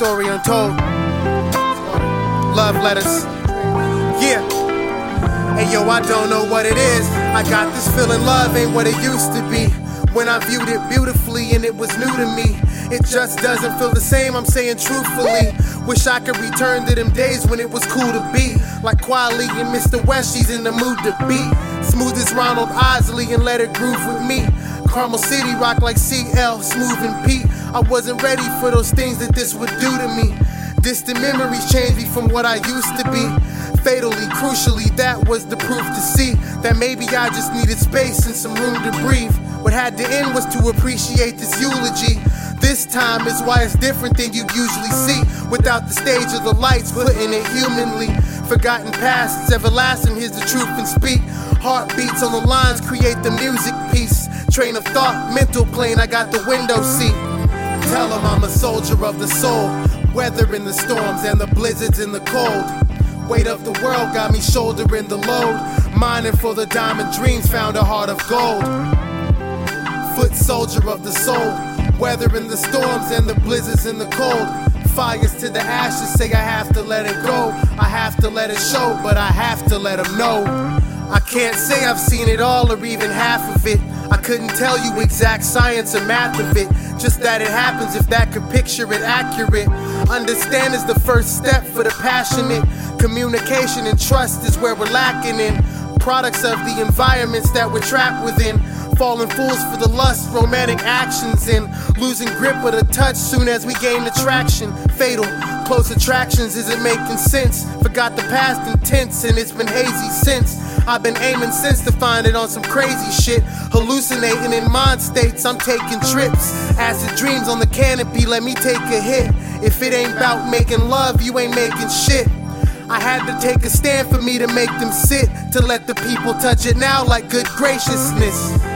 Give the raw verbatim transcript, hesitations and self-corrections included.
story untold. Love letters. Yeah. Hey yo, I don't know what it is. I got this feeling love ain't what it used to be. When I viewed it beautifully and it was new to me, it just doesn't feel the same, I'm saying truthfully. Wish I could return to them days when it was cool to be like Kweli and Mister West, she's in the mood to be smooth as Ronald Isley and let it groove with me. Carmel City rock like C L, Smooth and Pete. I wasn't ready for those things that this would do to me. Distant memories changed me from what I used to be. Fatally, crucially, that was the proof to see that maybe I just needed space and some room to breathe. What had to end was to appreciate this eulogy. This time is why it's different than you usually see. Without the stage of the lights, putting it humanly. Forgotten past, it's everlasting, here's the truth and speak. Heartbeats on the lines create the music piece. Train of thought, mental plane, I got the window seat. Tell them I'm a soldier of the soul, weathering the storms and the blizzards in the cold. Weight of the world got me shouldering the load. Mining for the diamond dreams, found a heart of gold. Foot soldier of the soul, weathering the storms and the blizzards in the cold. Fires to the ashes, say I have to let it go. I have to let it show, but I have to let them know. I can't say I've seen it all or even half of it. I couldn't tell you exact science or math of it, just that it happens if that could picture it accurate. Understand is the first step for the passionate. Communication and trust is where we're lacking in. Products of the environments that we're trapped within. Falling fools for the lust, romantic actions, and losing grip of the touch soon as we gain attraction. Fatal, close attractions isn't making sense. Forgot the past intense and it's been hazy since. I've been aiming since to find it on some crazy shit. Hallucinating in mind states, I'm taking trips. Acid dreams on the canopy, let me take a hit. If it ain't about making love, you ain't making shit. I had to take a stand for me to make them sit, to let the people touch it now like good graciousness.